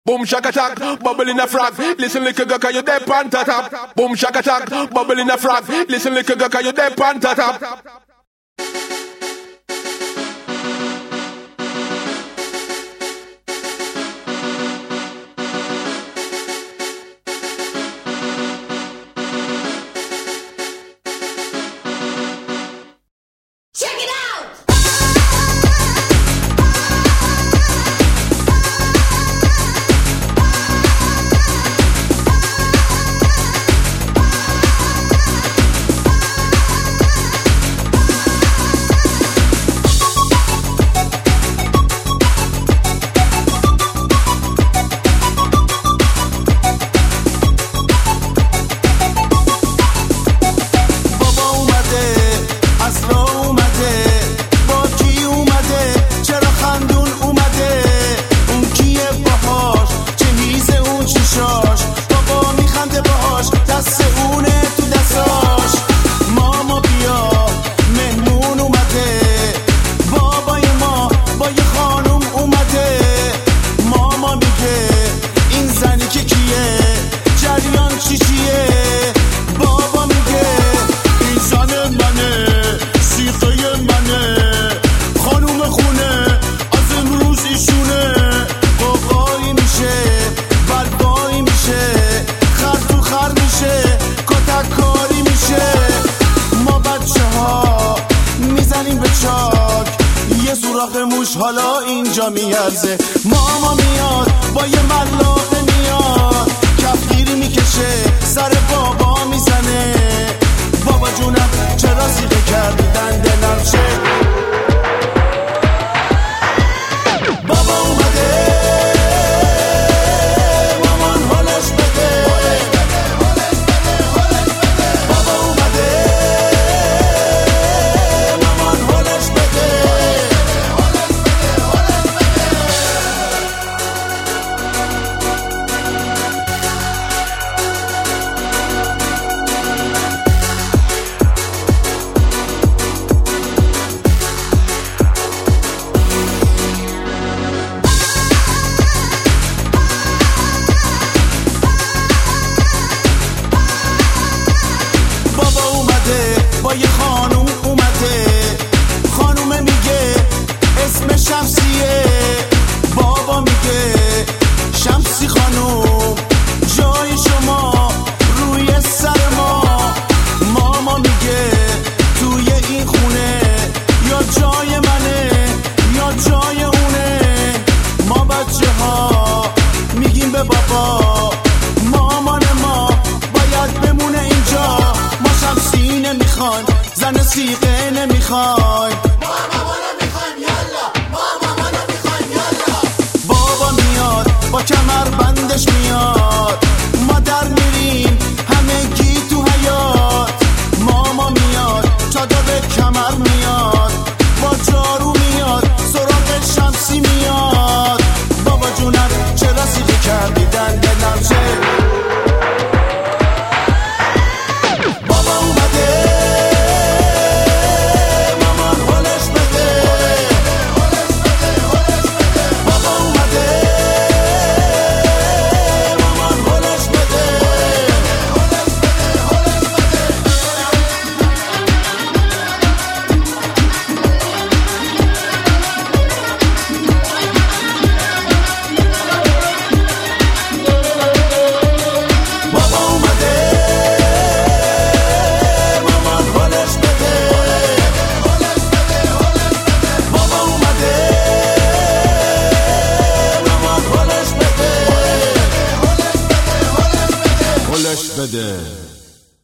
Boom shaka tak, bubble in a frog. Listen little girl, 'cause you dead on top. Boom shaka tak, bubble in a frog. Listen little girl, 'cause you dead on top. موش حالا اینجا میارزه ماما میاد با یه ملاقه میاد کفگیری میکشه سر بابا میزنه بابا جونم چرا سیغه کردی دنده نرشه بابا اومده مامان حالش بده بابا اومده مامان حالش بده با یه خانوم اومده خانومه میگه اسم شمسیه بابا میگه شمسی خانوم جای شما روی سر ما ماما میگه توی این خونه یا جای منه یا جای اونه ما بچه ها میگیم به بابا مامان ما باید بمونه اینجا ما شمسی نمیخوایم زن سیغه نمیخوایم ما مامان میخوایم یالا ما مامان میخوایم یالا بابا میاد با کمر بندش میاد ما در میریم همگی تو حیات ماما میاد چادر به کمر میاد با جارو میاد سراغ شمسی میاد بابا جونم چرا سیغه کردی دنده نرشه بده